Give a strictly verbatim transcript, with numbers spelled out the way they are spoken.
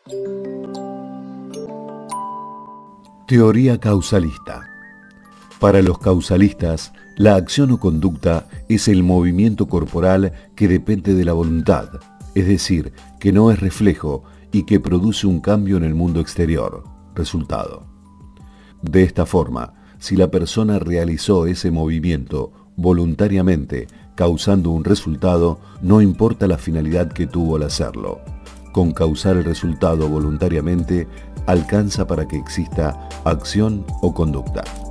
Teoría causalista. Para los causalistas, la acción o conducta es el movimiento corporal que depende de la voluntad, es decir, que no es reflejo y que produce un cambio en el mundo exterior, resultado. De esta forma, si la persona realizó ese movimiento voluntariamente, causando un resultado, no importa la finalidad que tuvo al hacerlo. Con causar el resultado voluntariamente, alcanza para que exista acción o conducta.